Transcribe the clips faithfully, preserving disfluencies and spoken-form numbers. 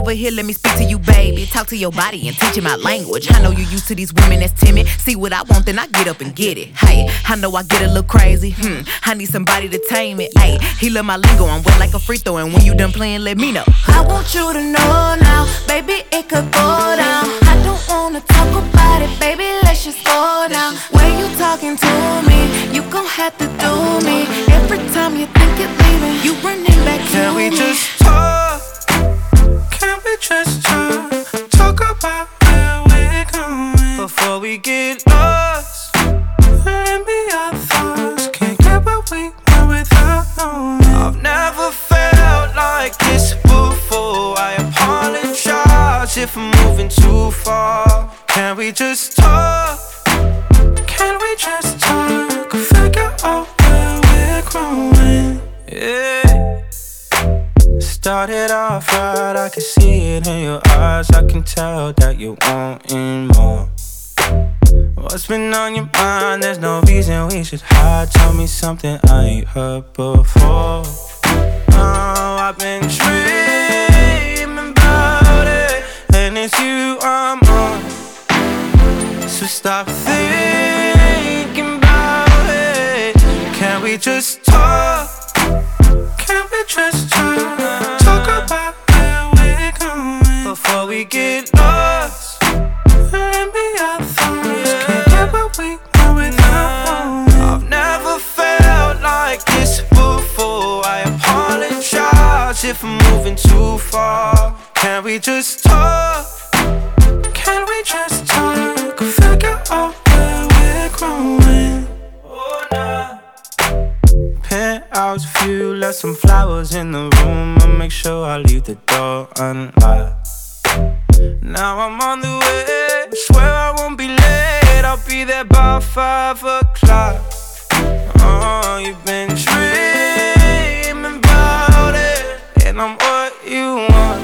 over here, let me speak to you, baby. Talk to your body and teach you my language. I know you used to these women that's timid. See what I want, then I get up and get it. Hey, I know I get a little crazy. Hmm, I need somebody to tame it. Hey, he love my lingo, I'm wet like a free throw. And when you done playing, let me know. I want you to know now, baby, it could go down. I don't wanna talk about it, baby, let's just go now. When you talking to me, you gon' have to do me. Every time you think you're leaving, you running back to Can me. we just talk? Can we just talk? Talk about where we're going before we get lost. Let me our thoughts. Can't get what we want without knowing. I've never felt like this before. I apologize if I'm moving too far. Can we just talk? Can we just talk? Figure out where we're growing. Yeah. Started off right, I can see it in your eyes. I can tell that you're wanting more. What's been on your mind? There's no reason we should hide. Tell me something I ain't heard before. Oh, I've been dreaming about it, and it's you I'm on. So stop thinking about it. Can we just talk? Can we just talk? Talk about where we're going before we get lost. Let me our thoughts. Can't get what we want without knowing. I've never felt like this before. I apologize if I'm moving too far. Can we just talk? Can we just talk? Figure out where we're growing. Oh, nah. Penthouse view, left some flowers in the room. I'll make sure I leave the door unlocked. Now I'm on the way, swear I won't be late. I'll be there by five o'clock. Oh, you've been dreaming about it, and I'm what you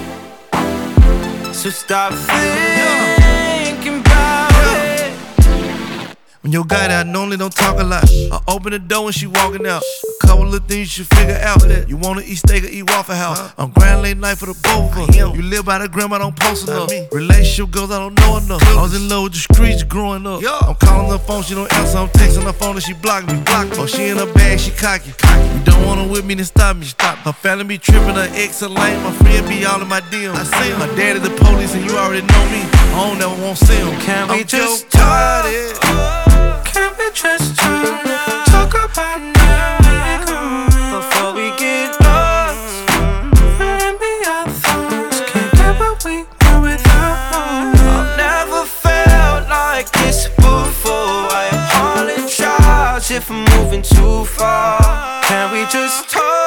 want. So stop thinking about it. When your guy that normally don't talk a lot, I open the door when she walking out. A couple of things you should figure out. You wanna eat steak or eat Waffle House? I'm grind late night for the both of us. You live by the grandma, don't post enough. Relationship goes, I don't know enough. I was in love with the streets growing up. I'm calling her phone, she don't answer. I'm texting her phone and she blocked me. Oh, she in her bag, she cocky. You don't want her with me, then stop me. Her family be tripping, her ex a lame. My friend be all in my D Ms. I see him. My daddy the police and you already know me. I don't never want to see him. Can we I'm just talk? Can we just talk? Talk about where we're going before we get lost. Let me our thoughts. Can't get what we want without knowing. I've never felt like this before. I apologize if I'm moving too far. Can we just talk?